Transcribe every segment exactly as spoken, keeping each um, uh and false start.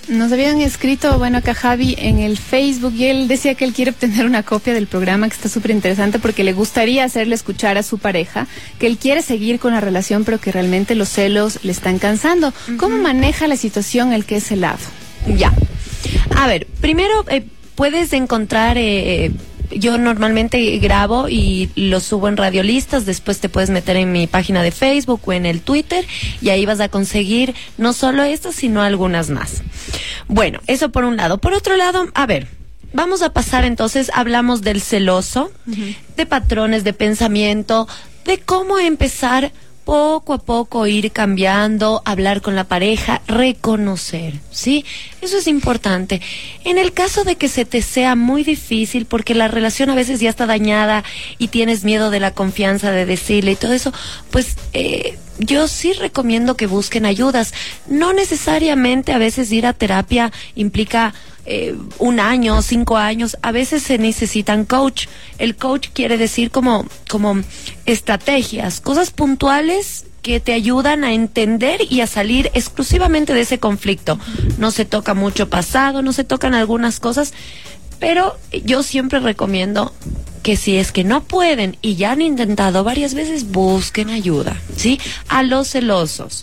Nos habían escrito, bueno, acá Javi en el Facebook, y él decía que él quiere obtener una copia del programa, que está súper interesante porque le gustaría hacerle escuchar a su pareja que él quiere seguir con la relación, pero que realmente los celos le están cansando. Uh-huh. ¿Cómo maneja la situación el que es celado? Ya. A ver, primero eh, puedes encontrar... Eh, Yo normalmente grabo y lo subo en Radiolistas, después te puedes meter en mi página de Facebook o en el Twitter y ahí vas a conseguir no solo esto, sino algunas más. Bueno, eso por un lado. Por otro lado, a ver, vamos a pasar entonces, hablamos del celoso, uh-huh. de patrones de pensamiento, de cómo empezar poco a poco ir cambiando, hablar con la pareja, reconocer, ¿sí? Eso es importante. En el caso de que se te sea muy difícil, porque la relación a veces ya está dañada y tienes miedo de la confianza de decirle y todo eso, pues eh, yo sí recomiendo que busquen ayudas. No necesariamente a veces ir a terapia implica eh, un año, cinco años, a veces se necesitan coach. El coach quiere decir como, como estrategias, cosas puntuales que te ayudan a entender y a salir exclusivamente de ese conflicto. No se toca mucho pasado, no se tocan algunas cosas, pero yo siempre recomiendo que si es que no pueden y ya han intentado varias veces, busquen ayuda, ¿sí? A los celosos,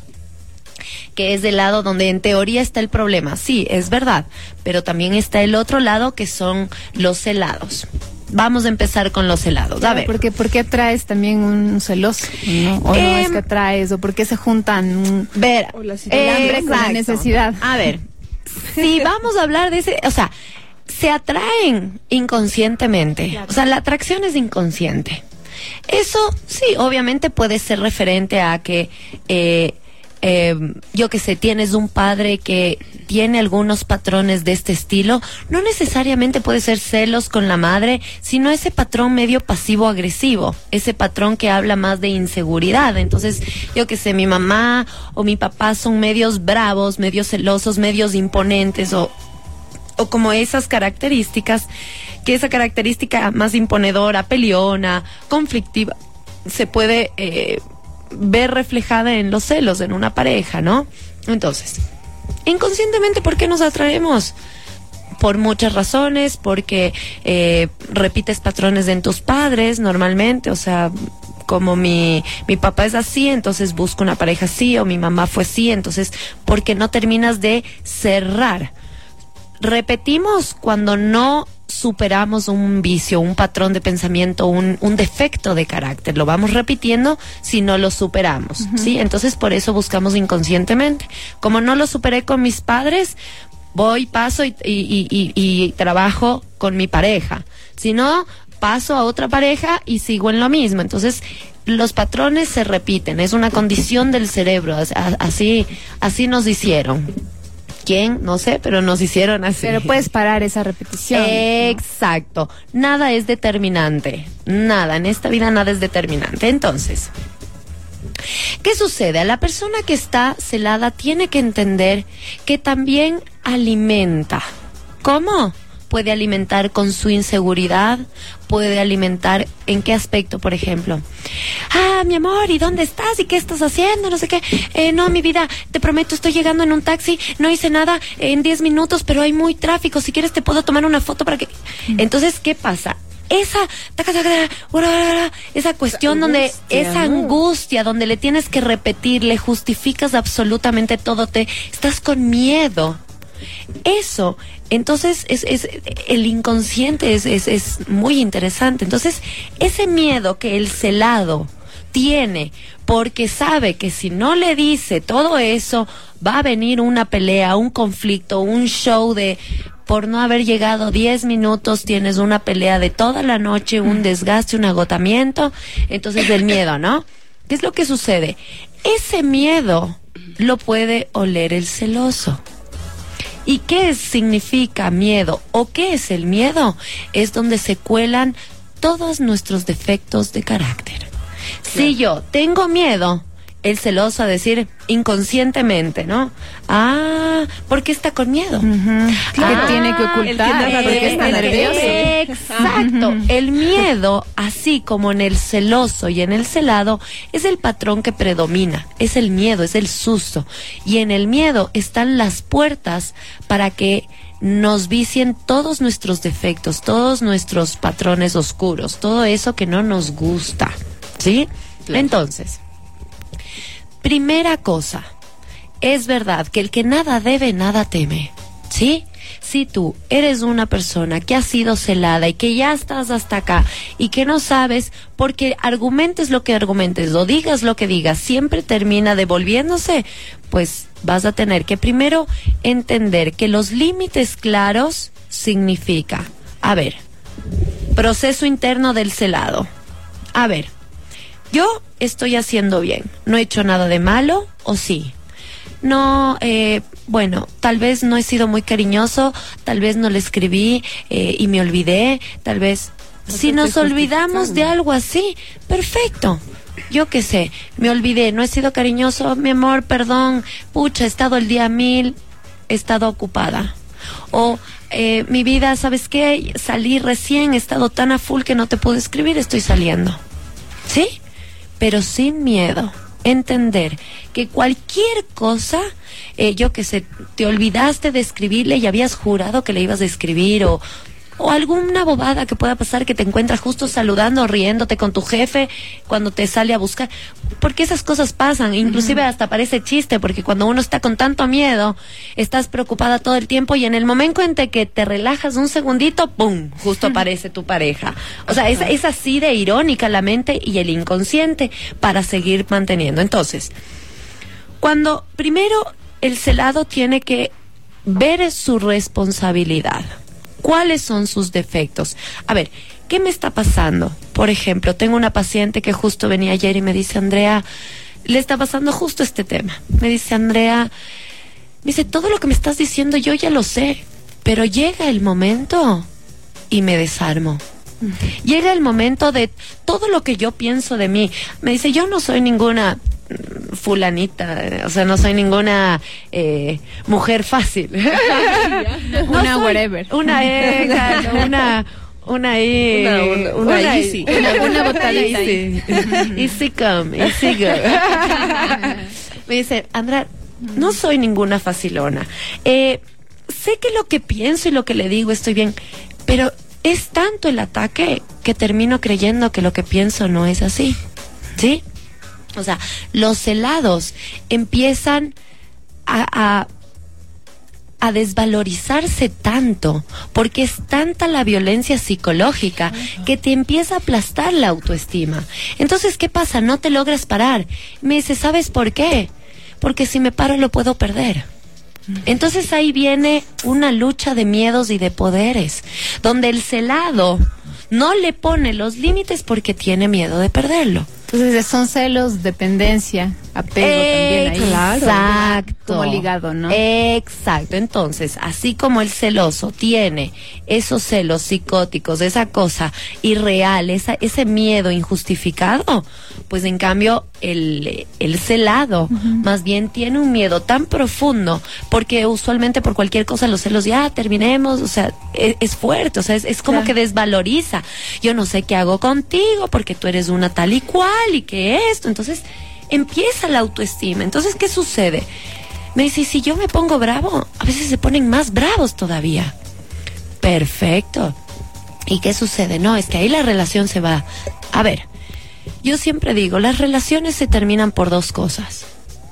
que es del lado donde en teoría está el problema, sí, es verdad, pero también está el otro lado, que son los celados. Vamos a empezar con los celados. Claro, a ver. ¿Por qué, ¿Por qué atraes también un celoso? ¿No? ¿O eh, no es que atraes? ¿O por qué se juntan? Ver, o la el hambre con la necesidad. A ver, si vamos a hablar de ese, o sea, se atraen inconscientemente. Claro. O sea, la atracción es inconsciente. Eso, sí, obviamente puede ser referente a que... Eh, Eh, yo que sé, tienes un padre que tiene algunos patrones de este estilo, no necesariamente puede ser celos con la madre, sino ese patrón medio pasivo-agresivo, ese patrón que habla más de inseguridad. Entonces, yo que sé, mi mamá o mi papá son medios bravos, medios celosos, medios imponentes, o, o como esas características, que esa característica más imponedora, peleona, conflictiva, se puede... Eh, ver reflejada en los celos en una pareja, ¿no? Entonces, inconscientemente, ¿por qué nos atraemos? Por muchas razones, porque eh, repites patrones en tus padres normalmente, o sea, como mi, mi papá es así, entonces busco una pareja así, o mi mamá fue así, entonces, porque no terminas de cerrar. Repetimos cuando no superamos un vicio, un patrón de pensamiento, un, un defecto de carácter. Lo vamos repitiendo si no lo superamos, uh-huh. ¿sí? Entonces, por eso buscamos inconscientemente. Como no lo superé con mis padres, voy, paso y, y, y, y trabajo con mi pareja. Si no, paso a otra pareja y sigo en lo mismo. Entonces, los patrones se repiten. Es una condición del cerebro. Así, así nos hicieron. ¿Quién? No sé, pero nos hicieron así. Pero puedes parar esa repetición. Exacto. ¿No? Nada es determinante. Nada. En esta vida nada es determinante. Entonces, ¿qué sucede? A la persona que está celada tiene que entender que también alimenta. ¿Cómo? Puede alimentar con su inseguridad, puede alimentar, ¿en qué aspecto, por ejemplo? Ah, mi amor, ¿y dónde estás? ¿Y qué estás haciendo? No sé qué. Eh, no, mi vida, te prometo, estoy llegando en un taxi, no hice nada en diez minutos, pero hay muy tráfico, si quieres te puedo tomar una foto para que... Mm. Entonces, ¿qué pasa? Esa, taca, taca, taca, esa cuestión esa donde, esa angustia, donde le tienes que repetir, le justificas absolutamente todo, te estás con miedo. Eso, entonces es, es el inconsciente es, es, es muy interesante. Entonces, ese miedo que el celado tiene, porque sabe que si no le dice todo eso, va a venir una pelea, un conflicto, un show de... Por no haber llegado diez minutos, tienes una pelea de toda la noche, un desgaste, un agotamiento. Entonces, el miedo, ¿no? ¿Qué es lo que sucede? Ese miedo lo puede oler el celoso. ¿Y qué significa miedo? ¿O qué es el miedo? Es donde se cuelan todos nuestros defectos de carácter. Claro. Si yo tengo miedo el celoso a decir inconscientemente, ¿no? Ah, ¿por qué está con miedo? Uh-huh. Ah, que tiene que ocultar, eh, porque está nervioso. Exacto. El miedo, así como en el celoso y en el celado, es el patrón que predomina. Es el miedo, es el susto. Y en el miedo están las puertas para que nos vicien todos nuestros defectos, todos nuestros patrones oscuros, todo eso que no nos gusta, ¿sí? Claro. Entonces, primera cosa, es verdad que el que nada debe, nada teme, ¿sí? Si tú eres una persona que ha sido celada y que ya estás hasta acá y que no sabes, porque argumentes lo que argumentes o digas lo que digas, siempre termina devolviéndose, pues vas a tener que primero entender que los límites claros significa, a ver, proceso interno del celado. A ver, yo estoy haciendo bien, no he hecho nada de malo, ¿o sí? No, eh, bueno, tal vez no he sido muy cariñoso, tal vez no le escribí eh, y me olvidé, tal vez... No si nos olvidamos de algo así, perfecto. Yo qué sé, me olvidé, no he sido cariñoso, mi amor, perdón, pucha, he estado el día mil, he estado ocupada. O eh, mi vida, ¿sabes qué? Salí recién, he estado tan a full que no te puedo escribir, estoy saliendo. ¿Sí? Pero sin miedo. Entender que cualquier cosa, eh, yo qué sé, te olvidaste de escribirle y habías jurado que le ibas a escribir, o, o alguna bobada que pueda pasar, que te encuentras justo saludando, riéndote con tu jefe cuando te sale a buscar, porque esas cosas pasan, inclusive uh-huh. hasta parece chiste, porque cuando uno está con tanto miedo, estás preocupada todo el tiempo y en el momento en que te relajas un segundito, ¡pum!, justo aparece tu pareja. O sea, es, es así de irónica la mente y el inconsciente para seguir manteniendo. Entonces, cuando primero el celado tiene que ver su responsabilidad. ¿Cuáles son sus defectos? A ver, ¿qué me está pasando? Por ejemplo, tengo una paciente que justo venía ayer y me dice, Andrea, le está pasando justo este tema. Me dice, Andrea, me dice, todo lo que me estás diciendo yo ya lo sé, pero llega el momento y me desarmo. Uh-huh. Llega el momento de todo lo que yo pienso de mí. Me dice, yo no soy ninguna fulanita, o sea, no soy ninguna eh, mujer fácil. no una soy, whatever. Una exa, una una eh, una, una, una, una easy, una, una botadita easy. Easy come, easy go. Me dice, Andrea, no soy ninguna facilona. Eh, sé que lo que pienso y lo que le digo estoy bien, pero es tanto el ataque que termino creyendo que lo que pienso no es así. ¿Sí? O sea, los celados empiezan a, a, a desvalorizarse tanto, porque es tanta la violencia psicológica que te empieza a aplastar la autoestima. Entonces, ¿qué pasa? No te logras parar. Me dice, ¿sabes por qué? Porque si me paro lo puedo perder. Entonces ahí viene una lucha de miedos y de poderes, donde el celado no le pone los límites porque tiene miedo de perderlo. Entonces son celos, dependencia, apego eh, también ahí. Claro. Exacto. Como ligado, ¿no? Exacto. Entonces, así como el celoso tiene esos celos psicóticos, esa cosa irreal, esa, ese miedo injustificado, pues en cambio el, el celado uh-huh. más bien tiene un miedo tan profundo, porque usualmente por cualquier cosa los celos, ya terminemos, o sea, es, es fuerte, o sea, es, es como claro. que desvaloriza. Yo no sé qué hago contigo porque tú eres una tal y cual y que esto. Entonces empieza la autoestima. Entonces, ¿qué sucede? Me dice, si yo me pongo bravo, a veces se ponen más bravos todavía. Perfecto. ¿Y qué sucede? No, es que ahí la relación se va. A ver, yo siempre digo, las relaciones se terminan por dos cosas.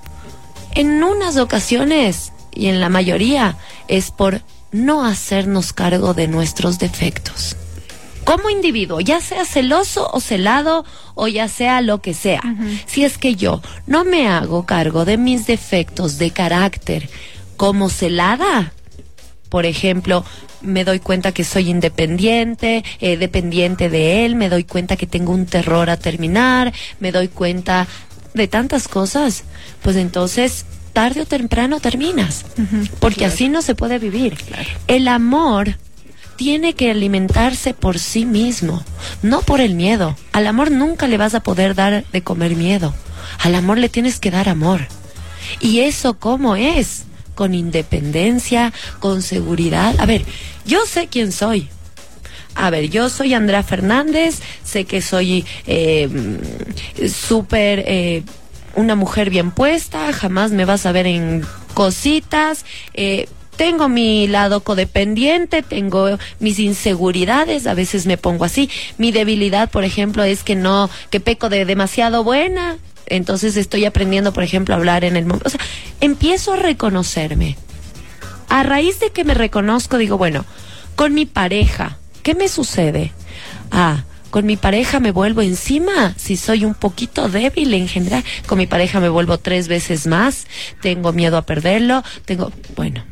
En unas ocasiones, y en la mayoría, es por no hacernos cargo de nuestros defectos. Como individuo, ya sea celoso o celado, o ya sea lo que sea. Uh-huh. Si es que yo no me hago cargo de mis defectos de carácter como celada, por ejemplo, me doy cuenta que soy independiente, eh, dependiente de él, me doy cuenta que tengo un terror a terminar, me doy cuenta de tantas cosas, pues entonces tarde o temprano terminas, uh-huh. porque claro. así no se puede vivir. Claro. El amor tiene que alimentarse por sí mismo, no por el miedo. Al amor nunca le vas a poder dar de comer miedo, Al amor le tienes que dar amor. ¿Y eso cómo es? Con independencia, con seguridad. A ver, yo sé quién soy. A ver, yo soy Andrea Fernández, sé que soy eh, súper... Eh, una mujer bien puesta, jamás me vas a ver en cositas, eh, tengo mi lado codependiente, tengo mis inseguridades, a veces me pongo así. Mi debilidad, por ejemplo, es que no, que peco de demasiado buena, entonces estoy aprendiendo, por ejemplo, a hablar en el momento. O sea, empiezo a reconocerme. A raíz de que me reconozco, digo, bueno, con mi pareja, ¿qué me sucede? Ah, con mi pareja me vuelvo encima, si soy un poquito débil en general, con mi pareja me vuelvo tres veces más, tengo miedo a perderlo, tengo, bueno,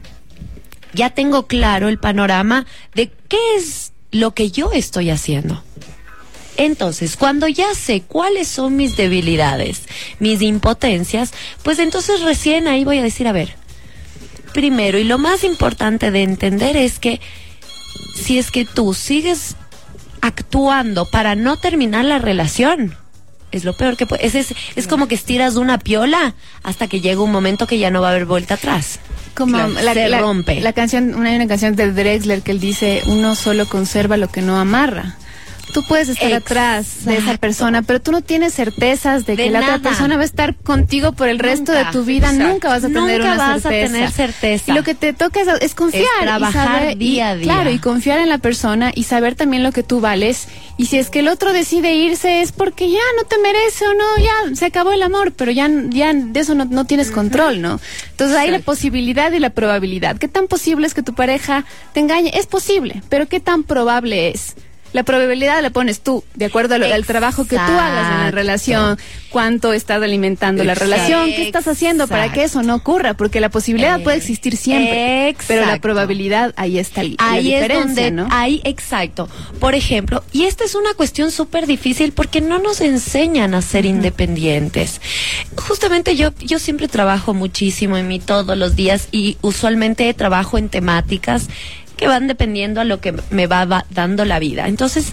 ya tengo claro el panorama de qué es lo que yo estoy haciendo. Entonces, cuando ya sé cuáles son mis debilidades, mis impotencias, pues entonces recién ahí voy a decir, a ver, primero y lo más importante de entender es que si es que tú sigues actuando para no terminar la relación, es lo peor que puede, es, es, es como que estiras una piola hasta que llega un momento que ya no va a haber vuelta atrás. Como claro, la, se la, rompe. La canción, una, una canción de Drexler que él dice, uno solo conserva lo que no amarra. Tú puedes estar Exacto. atrás de esa persona, pero tú no tienes certezas de, de que nada. La otra persona va a estar contigo por el nunca. resto de tu vida. Exacto. Nunca vas a tener nunca una vas certeza. a tener certeza. Y lo que te toca es, es confiar. Es trabajar y saber, día a y, día. Claro, y confiar en la persona y saber también lo que tú vales. Y si es que el otro decide irse es porque ya no te merece o no, ya se acabó el amor, pero ya, ya de eso no, no tienes control, ¿no? Entonces hay la posibilidad y la probabilidad. ¿Qué tan posible es que tu pareja te engañe? Es posible, pero ¿qué tan probable es? La probabilidad la pones tú, de acuerdo al, al trabajo que tú hagas en la relación, cuánto estás alimentando Exacto. la relación, qué estás haciendo Exacto. para que eso no ocurra, porque la posibilidad eh, puede existir siempre, Exacto. pero la probabilidad ahí está ahí la diferencia, es donde, ¿no? Ahí, exacto. Por ejemplo, y esta es una cuestión súper difícil porque no nos enseñan a ser uh-huh. independientes. Justamente yo, yo siempre trabajo muchísimo en mí todos los días y usualmente trabajo en temáticas que van dependiendo a lo que me va, va dando la vida. Entonces,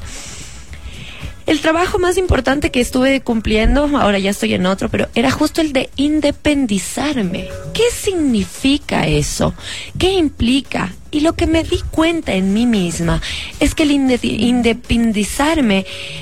el trabajo más importante que estuve cumpliendo, ahora ya estoy en otro, pero era justo el de independizarme. ¿Qué significa eso? ¿Qué implica? Y lo que me di cuenta en mí misma es que el inde- independizarme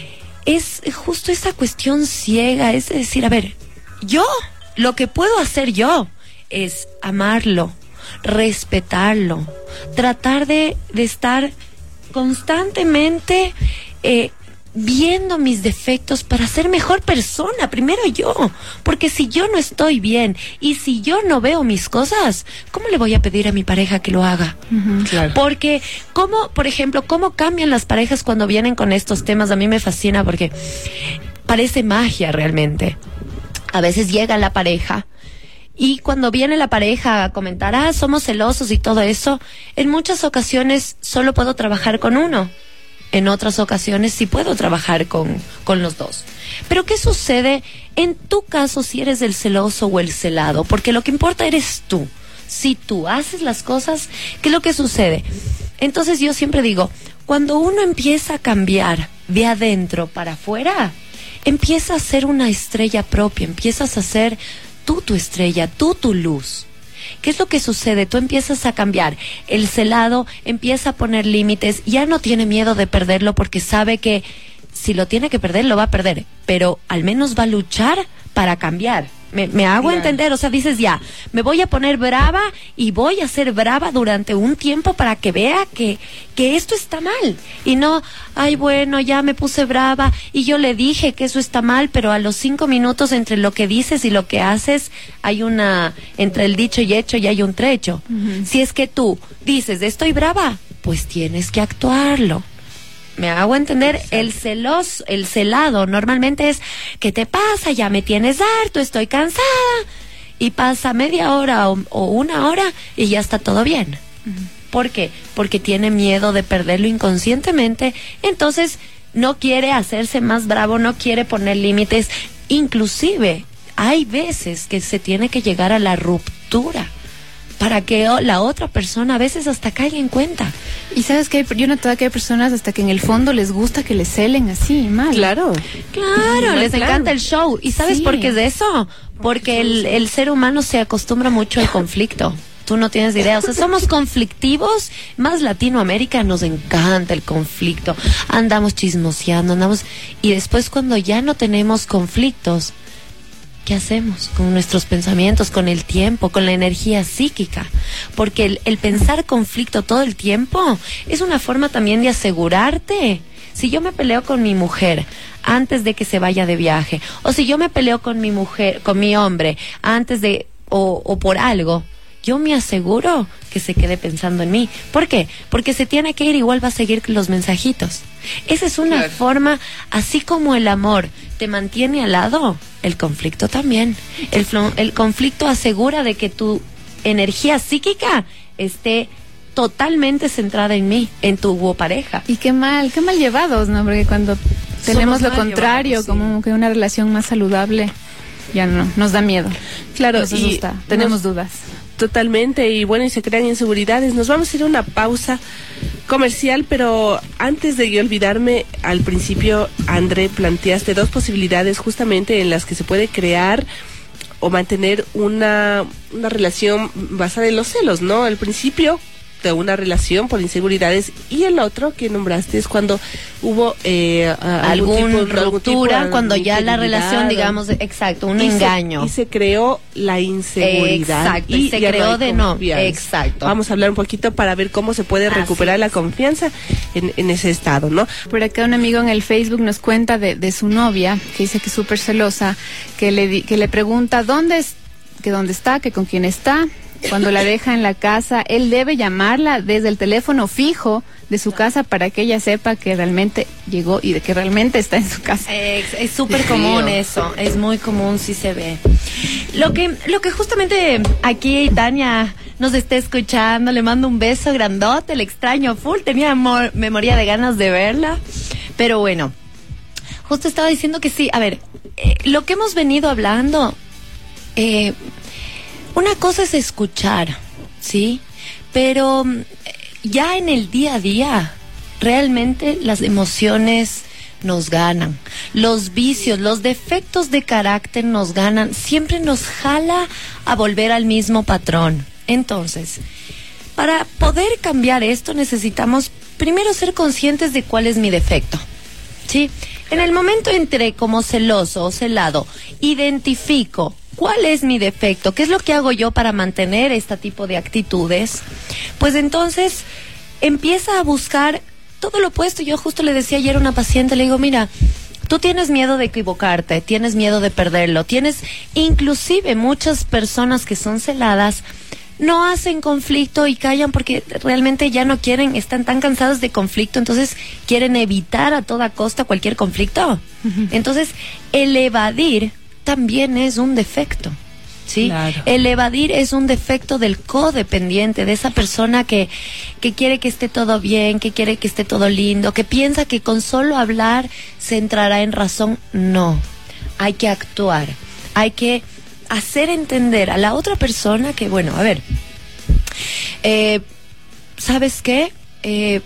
es justo esa cuestión ciega, es decir, a ver, yo, lo que puedo hacer yo es amarlo, respetarlo, tratar de, de estar constantemente eh, viendo mis defectos para ser mejor persona, primero yo, porque si yo no estoy bien y si yo no veo mis cosas, ¿cómo le voy a pedir a mi pareja que lo haga? Uh-huh. Claro. Porque, ¿cómo, por ejemplo, cómo cambian las parejas cuando vienen con estos temas? A mí me fascina porque parece magia realmente. A veces llega la pareja y cuando viene la pareja a comentar, ah, somos celosos y todo eso, en muchas ocasiones solo puedo trabajar con uno. En otras ocasiones sí puedo trabajar con, con los dos. Pero ¿qué sucede en tu caso si eres el celoso o el celado? Porque lo que importa eres tú. Si tú haces las cosas, ¿qué es lo que sucede? Entonces yo siempre digo, cuando uno empieza a cambiar de adentro para afuera, empieza a ser una estrella propia, empiezas a ser tú tu estrella, tú tu luz. ¿Qué es lo que sucede? Tú empiezas a cambiar. El celado empieza a poner límites, ya no tiene miedo de perderlo porque sabe que si lo tiene que perder, lo va a perder, pero al menos va a luchar para cambiar. Me, me hago yeah. entender, o sea, dices ya, me voy a poner brava y voy a ser brava durante un tiempo para que vea que, que esto está mal. Y no, ay, bueno, ya me puse brava y yo le dije que eso está mal, pero a los cinco minutos entre lo que dices y lo que haces, hay una, entre el dicho y hecho ya hay un trecho. Uh-huh. Si es que tú dices, estoy brava, pues tienes que actuarlo. Me hago entender, el celoso, el celado normalmente es, ¿qué te pasa? Ya me tienes harto, estoy cansada. Y pasa media hora o, o una hora y ya está todo bien. Uh-huh. ¿Por qué? Porque tiene miedo de perderlo inconscientemente, entonces no quiere hacerse más bravo, no quiere poner límites. Inclusive, hay veces que se tiene que llegar a la ruptura para que la otra persona a veces hasta caiga en cuenta. Y sabes que yo he notado que hay personas hasta que en el fondo les gusta que les celen así, mal. Claro. Claro, Sí, les claro. encanta el show. ¿Y sabes Sí. por qué es de eso? Porque el, el ser humano se acostumbra mucho al conflicto. Tú no tienes idea, o sea, somos conflictivos, más Latinoamérica nos encanta el conflicto, andamos chismoseando, andamos, y después cuando ya no tenemos conflictos, ¿qué hacemos con nuestros pensamientos, con el tiempo, con la energía psíquica? Porque el, el pensar conflicto todo el tiempo es una forma también de asegurarte. Si yo me peleo con mi mujer antes de que se vaya de viaje, o si yo me peleo con mi mujer, con mi hombre, antes de, o, o por algo, yo me aseguro que se quede pensando en mí. ¿Por qué? Porque se tiene que ir, igual va a seguir los mensajitos. Esa es una Claro. forma, así como el amor te mantiene al lado, el conflicto también. El, flo- el conflicto asegura de que tu energía psíquica esté totalmente centrada en mí, en tu pareja. Y qué mal, qué mal llevados, ¿no? Porque cuando tenemos lo mal contrario, llevados, sí. como que una relación más saludable, ya no, nos da miedo. Claro, Nos y asusta, tenemos nos- dudas. Totalmente, y bueno, y se crean inseguridades. Nos vamos a ir a una pausa comercial, pero antes de yo olvidarme, al principio, André, planteaste dos posibilidades justamente en las que se puede crear o mantener una, una relación basada en los celos, ¿no? Al principio de una relación por inseguridades, y el otro que nombraste es cuando hubo eh, a- algún Algún tipo- algún tipo ruptura, de cuando ya la infidelidad, relación, o- digamos, exacto, un y se- engaño. y se creó la inseguridad. Exacto, y se ya creó hay de no, confianza. exacto. Vamos a hablar un poquito para ver cómo se puede Así recuperar la es. confianza en, en ese estado, ¿no? Por acá un amigo en el Facebook nos cuenta de, de su novia, que dice que es súper celosa, que le, di- que le pregunta dónde es, que dónde está, que con quién está. Cuando la deja en la casa, él debe llamarla desde el teléfono fijo de su casa para que ella sepa que realmente llegó y de que realmente está en su casa. Es es súper Dios común mío. eso, es muy común, sí se ve. Lo que, lo que justamente aquí Tania nos está escuchando, le mando un beso grandote, le extraño full, tenía amor, memoria de ganas de verla, pero bueno, justo estaba diciendo que sí, a ver, eh, lo que hemos venido hablando, eh, una cosa es escuchar, ¿sí? Pero mm, ya en el día a día, realmente las emociones nos ganan. Los vicios, los defectos de carácter nos ganan. Siempre nos jala a volver al mismo patrón. Entonces, para poder cambiar esto necesitamos primero ser conscientes de cuál es mi defecto, ¿sí? En el momento entre como celoso o celado, identifico cuál es mi defecto, qué es lo que hago yo para mantener este tipo de actitudes, pues entonces empieza a buscar todo lo opuesto. Yo justo le decía ayer a una paciente, le digo, mira, tú tienes miedo de equivocarte, tienes miedo de perderlo, tienes inclusive muchas personas que son celadas, no hacen conflicto y callan porque realmente ya no quieren, están tan cansados de conflicto, entonces quieren evitar a toda costa cualquier conflicto. Uh-huh. Entonces, el evadir también es un defecto, ¿sí? Claro. El evadir es un defecto del codependiente, de esa persona que, que quiere que esté todo bien, que quiere que esté todo lindo, que piensa que con solo hablar se entrará en razón. No, hay que actuar, hay que hacer entender a la otra persona que, bueno, a ver, eh, ¿sabes qué? Eh,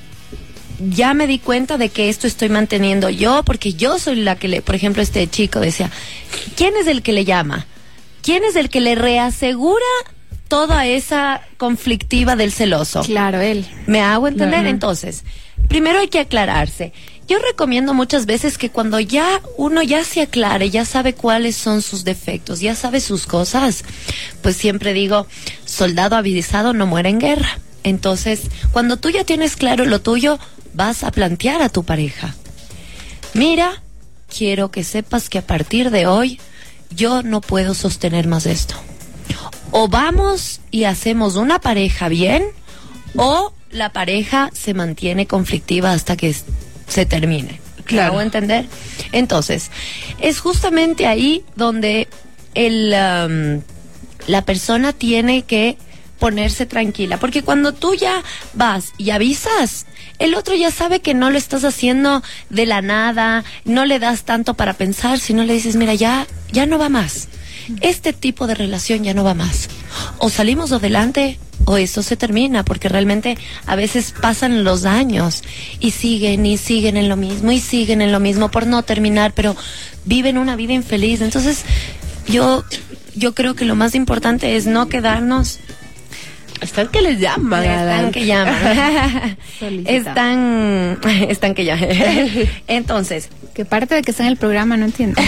ya me di cuenta de que esto estoy manteniendo yo, porque yo soy la que le, por ejemplo, este chico decía, ¿quién es el que le llama? ¿Quién es el que le reasegura toda esa conflictiva del celoso? Claro, él. ¿Me hago entender? Ajá. Entonces, primero hay que aclararse. Yo recomiendo muchas veces que cuando ya uno ya se aclare, ya sabe cuáles son sus defectos, ya sabe sus cosas, pues siempre digo, soldado avisado no muere en guerra. Entonces, cuando tú ya tienes claro lo tuyo, vas a plantear a tu pareja. Mira, quiero que sepas que a partir de hoy yo no puedo sostener más esto. O vamos y hacemos una pareja bien, o la pareja se mantiene conflictiva hasta que se termine. Claro. ¿Me hago entender? Entonces, es justamente ahí donde el, um, la persona tiene que ponerse tranquila, porque cuando tú ya vas y avisas, el otro ya sabe que no lo estás haciendo de la nada, no le das tanto para pensar, sino le dices, mira, ya, ya no va más. Este tipo de relación ya no va más. O salimos adelante o esto se termina, porque realmente a veces pasan los años y siguen y siguen en lo mismo y siguen en lo mismo por no terminar, pero viven una vida infeliz. Entonces yo yo creo que lo más importante es no quedarnos. Están que les llaman. Están que llaman. están, están que llaman. Entonces, que parte de que está en el programa, no entiendo.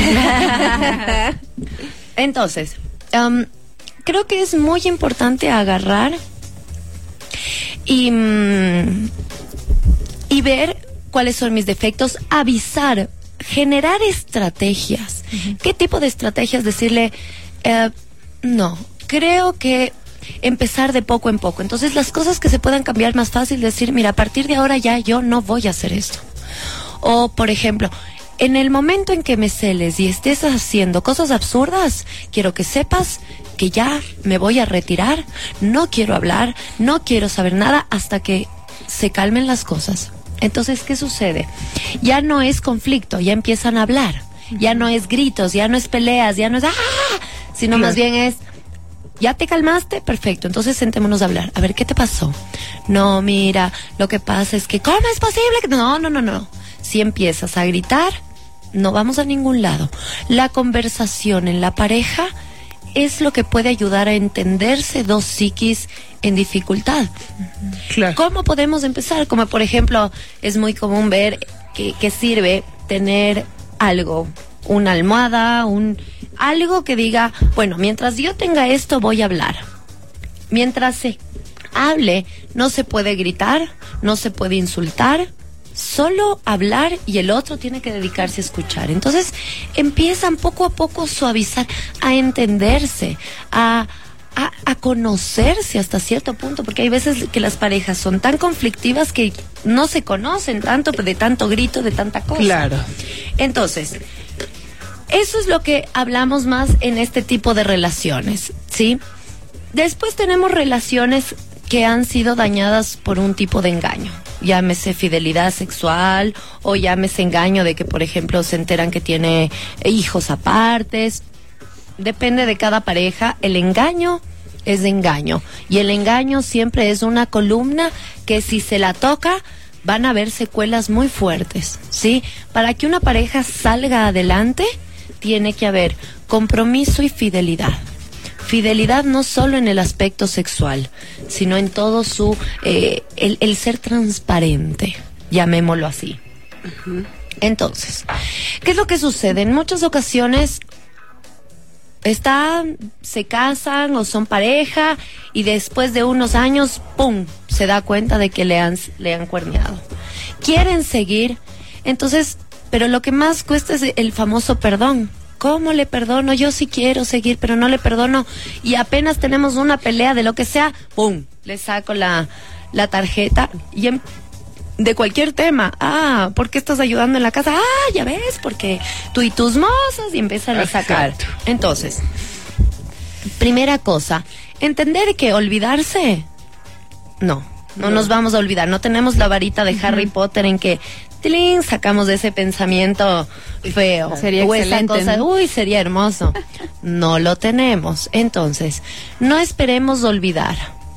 Entonces, um, creo que es muy importante agarrar y, mm, y ver cuáles son mis defectos, avisar, generar estrategias. Uh-huh. ¿Qué tipo de estrategias? Decirle, eh, no, creo que empezar de poco en poco. Entonces, las cosas que se puedan cambiar más fácil, decir, mira, a partir de ahora ya yo no voy a hacer esto. O, por ejemplo, en el momento en que me celes y estés haciendo cosas absurdas, quiero que sepas que ya me voy a retirar, no quiero hablar, no quiero saber nada hasta que se calmen las cosas. Entonces, ¿qué sucede? Ya no es conflicto, ya empiezan a hablar, ya no es gritos, ya no es peleas, ya no es ¡ah!, sino claro, más bien es, ¿ya te calmaste? Perfecto, entonces sentémonos a hablar. A ver, ¿qué te pasó? No, mira, lo que pasa es que, ¿cómo es posible que...? No, no, no, no. Si empiezas a gritar, no vamos a ningún lado. La conversación en la pareja es lo que puede ayudar a entenderse dos psiquis en dificultad. Claro. ¿Cómo podemos empezar? Como por ejemplo, es muy común ver que, que sirve tener algo, una almohada, un algo que diga, bueno, mientras yo tenga esto voy a hablar. Mientras se hable, no se puede gritar, no se puede insultar, solo hablar y el otro tiene que dedicarse a escuchar. Entonces empiezan poco a poco a suavizar, a entenderse, a, a, a conocerse hasta cierto punto, porque hay veces que las parejas son tan conflictivas que no se conocen tanto, de tanto grito, de tanta cosa. Claro. Entonces, eso es lo que hablamos más en este tipo de relaciones, ¿sí? Después tenemos relaciones que han sido dañadas por un tipo de engaño. Llámese fidelidad sexual o llámese engaño de que, por ejemplo, se enteran que tiene hijos apartes. Depende de cada pareja. El engaño es de engaño. Y el engaño siempre es una columna que si se la toca van a haber secuelas muy fuertes, ¿sí? Para que una pareja salga adelante tiene que haber compromiso y fidelidad. Fidelidad no solo en el aspecto sexual, sino en todo su, eh, el, el ser transparente, llamémoslo así. Uh-huh. Entonces, ¿qué es lo que sucede? En muchas ocasiones están, se casan o son pareja y después de unos años, ¡pum!, se da cuenta de que le han, le han cuerneado. Quieren seguir, entonces, pero lo que más cuesta es el famoso perdón. ¿Cómo le perdono? Yo sí quiero seguir, pero no le perdono. Y apenas tenemos una pelea de lo que sea, ¡pum!, le saco la, la tarjeta y en, de cualquier tema. Ah, ¿por qué estás ayudando en la casa? Ah, ya ves, porque tú y tus mozas, y empiezan a sacar. Entonces, primera cosa, entender que olvidarse, no, no, no nos vamos a olvidar. No tenemos la varita de uh-huh. Harry Potter en que ¡tilín!, sacamos de ese pensamiento feo. Sería o excelente, esa cosa, ¿no? Uy, sería hermoso. No lo tenemos. Entonces, no esperemos olvidar.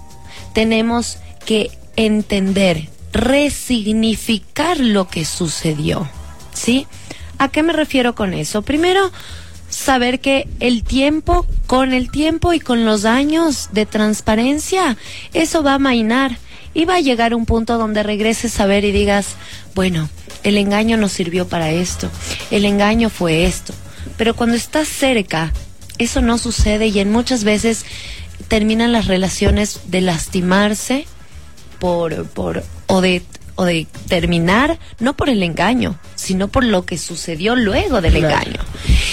Tenemos que entender, resignificar lo que sucedió, ¿sí? ¿A qué me refiero con eso? Primero, saber que el tiempo, con el tiempo y con los años de transparencia, eso va a amainar. Y va a llegar un punto donde regreses a ver y digas, bueno, el engaño no sirvió para esto, el engaño fue esto. Pero cuando estás cerca, eso no sucede y en muchas veces terminan las relaciones de lastimarse por, por, o de, o de terminar, no por el engaño, sino por lo que sucedió luego del claro. engaño.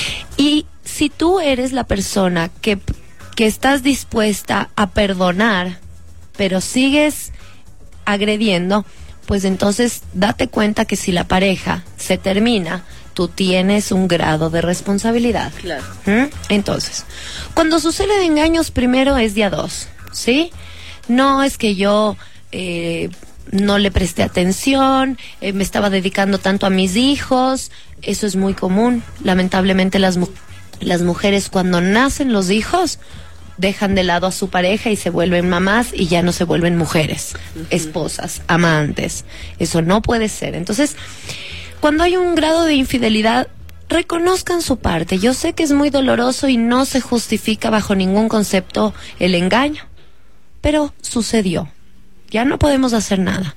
Y si tú eres la persona que, que estás dispuesta a perdonar, pero sigues agrediendo, pues entonces date cuenta que si la pareja se termina, tú tienes un grado de responsabilidad. Claro. ¿Mm? Entonces, cuando suceden engaños, primero es día dos, ¿sí? No es que yo eh, no le presté atención, eh, me estaba dedicando tanto a mis hijos, eso es muy común. Lamentablemente las, mu- las mujeres cuando nacen los hijos, dejan de lado a su pareja y se vuelven mamás y ya no se vuelven mujeres, uh-huh. esposas, amantes. Eso no puede ser. Entonces, cuando hay un grado de infidelidad, reconozcan su parte. Yo sé que es muy doloroso y no se justifica bajo ningún concepto el engaño, pero sucedió. Ya no podemos hacer nada.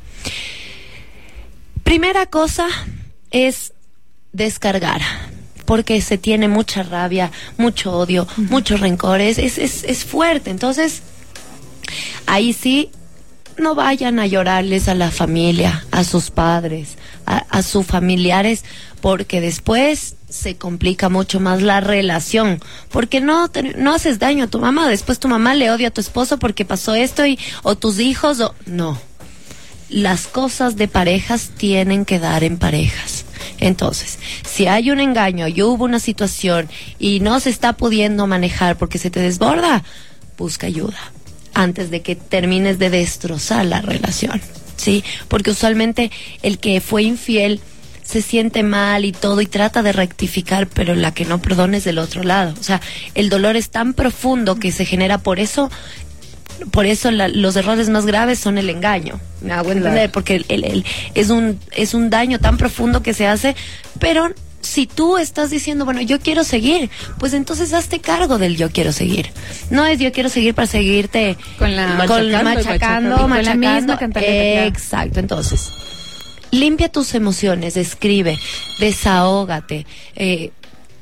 Primera cosa es descargar, porque se tiene mucha rabia, mucho odio, uh-huh. muchos rencores, es, es, es fuerte. Entonces, ahí sí, no vayan a llorarles a la familia, a sus padres, a, a sus familiares, porque después se complica mucho más la relación, porque no te, no haces daño a tu mamá, después tu mamá le odia a tu esposo porque pasó esto, y o tus hijos, o no. Las cosas de parejas tienen que dar en parejas. Entonces, si hay un engaño y hubo una situación y no se está pudiendo manejar porque se te desborda, busca ayuda antes de que termines de destrozar la relación, ¿sí? Porque usualmente el que fue infiel se siente mal y todo y trata de rectificar, pero la que no perdona es del otro lado. O sea, el dolor es tan profundo que se genera por eso. Por eso la, los errores más graves son el engaño, me hago entender, claro. Porque el, el, el, es un es un daño tan profundo que se hace, pero si tú estás diciendo, bueno, yo quiero seguir, pues entonces hazte cargo del yo quiero seguir. No es yo quiero seguir para seguirte con la con machacando, machacando, machacando, con la misma cantaleta, eh, exacto. Entonces, limpia tus emociones, escribe, desahógate, eh,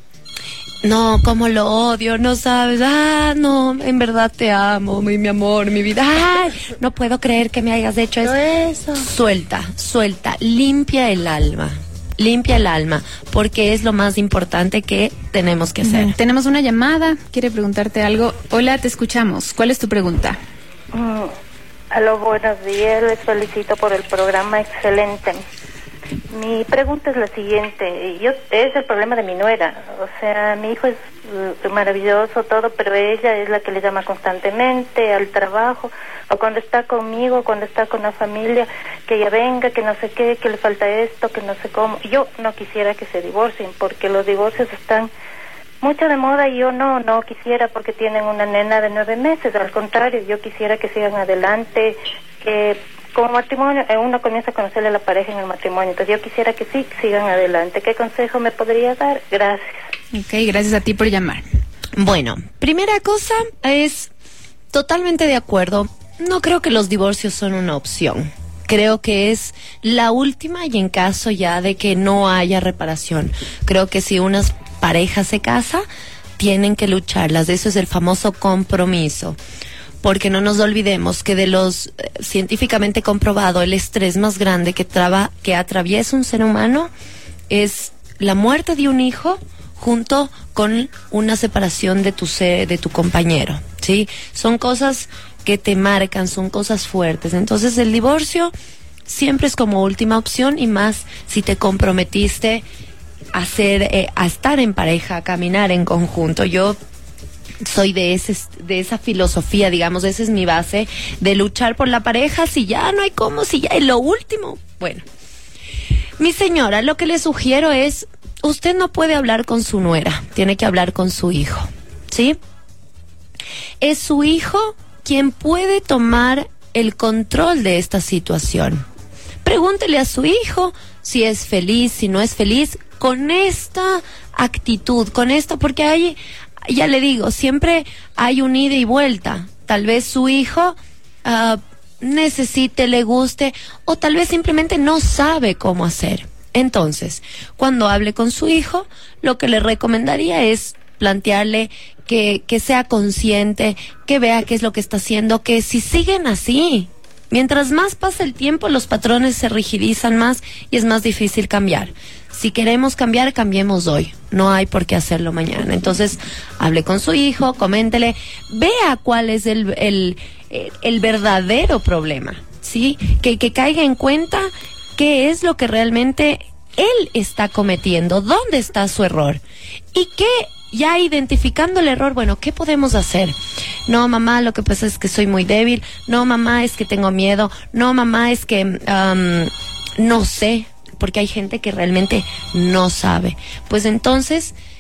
no, cómo lo odio, no sabes, ah, no, en verdad te amo, mi, mi amor, mi vida, ay, no puedo creer que me hayas hecho eso. eso. Suelta, suelta, limpia el alma, limpia el alma, porque es lo más importante que tenemos que hacer. Uh-huh. Tenemos una llamada, quiere preguntarte algo. Hola, te escuchamos, ¿cuál es tu pregunta? Mm, aló, buenos días, les felicito por el programa, excelente. Mi pregunta es la siguiente, yo es el problema de mi nuera, o sea, mi hijo es uh, maravilloso, todo, pero ella es la que le llama constantemente al trabajo, o cuando está conmigo, cuando está con la familia, que ella venga, que no sé qué, que le falta esto, que no sé cómo. Yo no quisiera que se divorcien, porque los divorcios están mucho de moda y yo no, no quisiera, porque tienen una nena de nueve meses, al contrario, yo quisiera que sigan adelante, que como matrimonio, uno comienza a conocerle a la pareja en el matrimonio, entonces yo quisiera que sí, sigan adelante. ¿Qué consejo me podría dar? Gracias. Ok, gracias a ti por llamar. Bueno, primera cosa es totalmente de acuerdo. No creo que los divorcios son una opción. Creo que es la última y en caso ya de que no haya reparación. Creo que si una pareja se casa, tienen que lucharlas. Eso es el famoso compromiso. Porque no nos olvidemos que de los eh, científicamente comprobado, el estrés más grande que, traba, que atraviesa un ser humano es la muerte de un hijo junto con una separación de tu ser, de tu compañero, ¿sí? Son cosas que te marcan, son cosas fuertes. Entonces el divorcio siempre es como última opción, y más si te comprometiste a, ser, eh, a estar en pareja, a caminar en conjunto. Yo soy de ese de esa filosofía, digamos, esa es mi base, de luchar por la pareja. Si ya no hay cómo, si ya es lo último, bueno. Mi señora, lo que le sugiero es, usted no puede hablar con su nuera, tiene que hablar con su hijo, ¿sí? Es su hijo quien puede tomar el control de esta situación. Pregúntele a su hijo si es feliz, si no es feliz, con esta actitud, con esto, porque hay... Ya le digo, siempre hay un ida y vuelta. Tal vez su hijo uh, necesite, le guste, o tal vez simplemente no sabe cómo hacer. Entonces, cuando hable con su hijo, lo que le recomendaría es plantearle que, que sea consciente, que vea qué es lo que está haciendo, que si siguen así, mientras más pasa el tiempo, los patrones se rigidizan más y es más difícil cambiar. Si queremos cambiar, cambiemos hoy. No hay por qué hacerlo mañana. Entonces, hable con su hijo, coméntele, vea cuál es el, el, el verdadero problema, ¿sí? Que, que caiga en cuenta qué es lo que realmente él está cometiendo, dónde está su error. Y que, ya identificando el error, bueno, ¿qué podemos hacer? No, mamá, lo que pasa es que soy muy débil. No, mamá, es que tengo miedo. No, mamá, es que um, no sé. Porque hay gente que realmente no sabe. Pues entonces,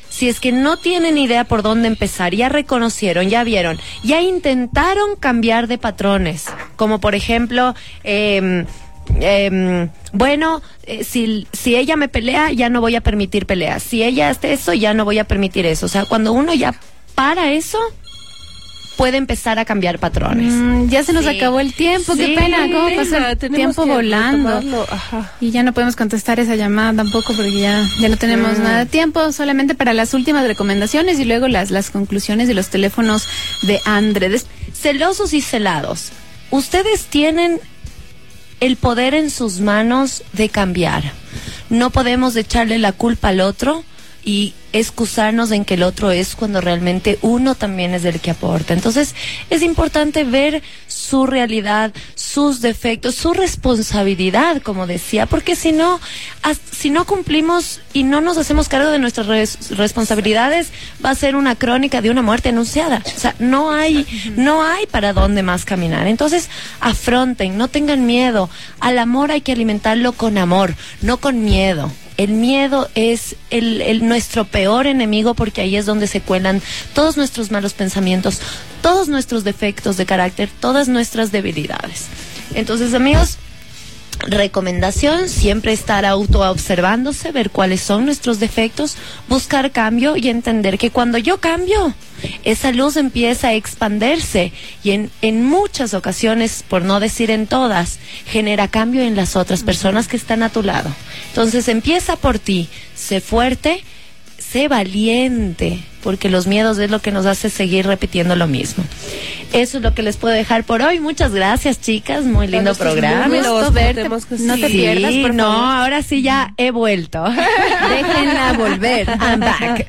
si es que no tienen idea por dónde empezar, ya reconocieron, ya vieron, ya intentaron cambiar de patrones, como por ejemplo, eh, eh, bueno, eh, si, si ella me pelea, ya no voy a permitir peleas, si ella hace eso, ya no voy a permitir eso. O sea, cuando uno ya para eso, puede empezar a cambiar patrones. Mm, ya se nos sí. acabó el tiempo, sí, qué pena, cómo pena. pasa el Tenemos tiempo que volando. Ajá. Y ya no podemos contestar esa llamada tampoco porque ya, ya no tenemos Mm. nada de tiempo, solamente para las últimas recomendaciones y luego las, las conclusiones y los teléfonos de Andre. Des- Celosos y celados, ustedes tienen el poder en sus manos de cambiar. No podemos echarle la culpa al otro y excusarnos en que el otro es cuando realmente uno también es el que aporta. Entonces es importante ver su realidad, sus defectos, su responsabilidad, como decía, porque si no, as, si no cumplimos y no nos hacemos cargo de nuestras res, responsabilidades, va a ser una crónica de una muerte anunciada. O sea, no hay, no hay para dónde más caminar. Entonces afronten, no tengan miedo. Al amor hay que alimentarlo con amor, no con miedo. El miedo es el, el nuestro peor enemigo, porque ahí es donde se cuelan todos nuestros malos pensamientos, todos nuestros defectos de carácter, todas nuestras debilidades. Entonces, amigos, recomendación, siempre estar autoobservándose, ver cuáles son nuestros defectos, buscar cambio y entender que cuando yo cambio, esa luz empieza a expandirse y en, en muchas ocasiones, por no decir en todas, genera cambio en las otras personas que están a tu lado. Entonces empieza por ti, sé fuerte, sé valiente, porque los miedos es lo que nos hace seguir repitiendo lo mismo. Eso es lo que les puedo dejar por hoy. Muchas gracias, chicas, muy lindo programa. Muy gusto verte. que No sí. te pierdas, por no, favor. ahora sí ya he vuelto. Déjenla volver. I'm back.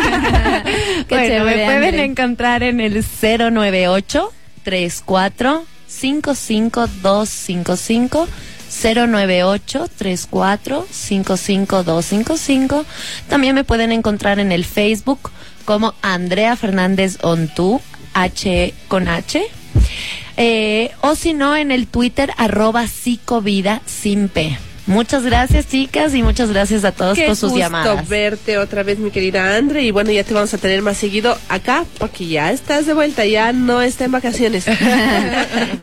Qué Bueno, chévere, me pueden Andre. encontrar en el cero nueve ocho, tres cuatro, cinco cinco dos cinco cinco, cero nueve ocho, tres cuatro, cinco cinco dos cinco cinco. También me pueden encontrar en el Facebook como Andrea Fernández Ontú, H con H. Eh, o si no, en el Twitter, arroba psicovida sin P. Muchas gracias, chicas, y muchas gracias a todos Qué por sus gusto llamadas. verte otra vez, mi querida Andre, y bueno, ya te vamos a tener más seguido acá, porque ya estás de vuelta, ya no está en vacaciones.